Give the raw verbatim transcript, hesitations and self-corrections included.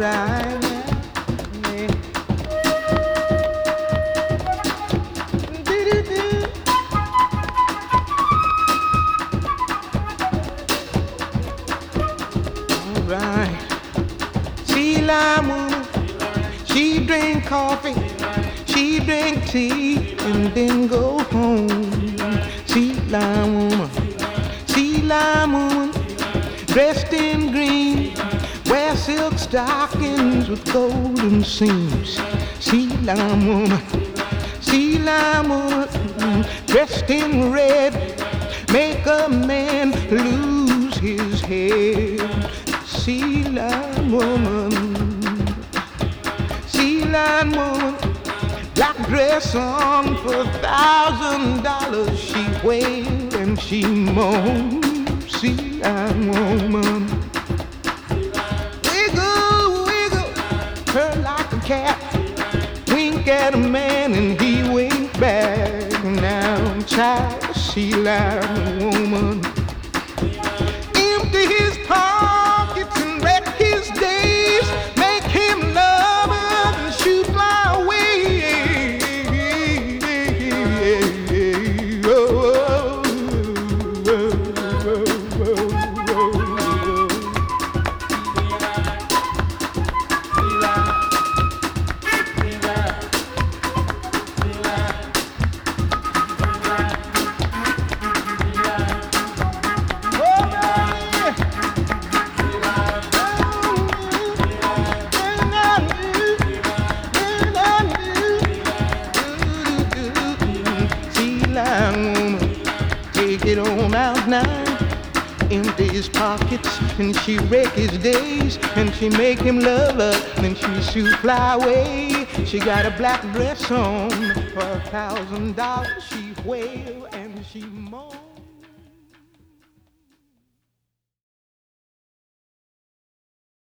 right. Yeah. Do-do-do. All right. Sea lime woman, she drink coffee, she drink tea, and then go home. Sea lime woman, sea lime woman, dressed in green, wear silk stockings with golden seams. Sea lime woman, sea lime woman, dressed in red, make a man lose his head. Sea lime woman, sea lime woman, black dress on for a thousand dollars. She wailed and she moaned. Sea lime woman, wiggle, wiggle, her like a cat, wink at a man and he winked back. Now I'm tired of sea lime woman, empty his pockets and wreck his days, make him love her and shoot fly away. Oh, oh, oh, oh, oh, oh, oh. Take it on out now, empty his pockets and she wreck his days, and she make him love her, then she shoot fly away. She got a black dress on for a thousand dollars. She wail and she moan.